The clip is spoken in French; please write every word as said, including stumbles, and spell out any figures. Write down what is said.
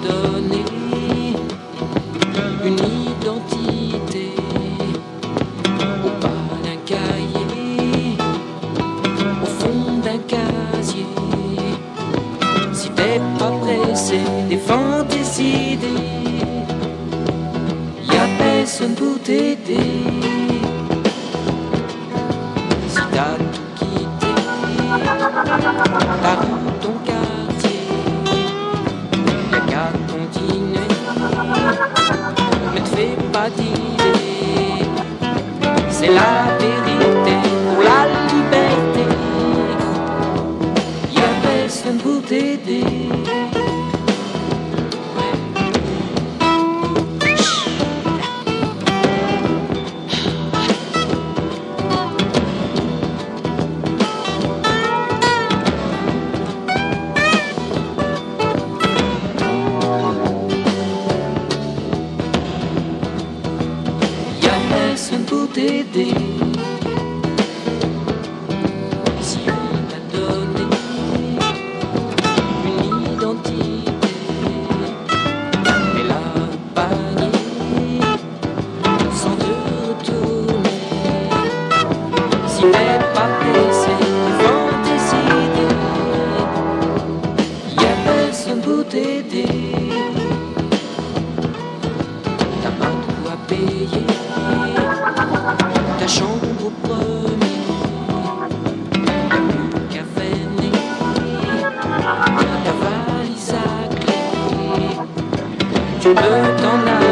donné une identité au bas d'un cahier, au fond d'un casier. Si t'es pas pressé, des fantaisies, y'a personne pour t'aider. Si t'as tout quitté, ta rue, ton quartier, y'a qu'à continuer. Ne te fais pas d'idée, c'est la vérité pour la liberté. Y'a personne pour t'aider. Personne pour t'aider. Si on t'a donné une identité, mets-la au panier sans te retourner. Si t'es pas pressé, fantaisie, y'a personne pour t'aider. T'as pas tout à payer, ta chambre au premier, y'a plus qu'à fermer ta valise à clé. Tu peux t'en aller.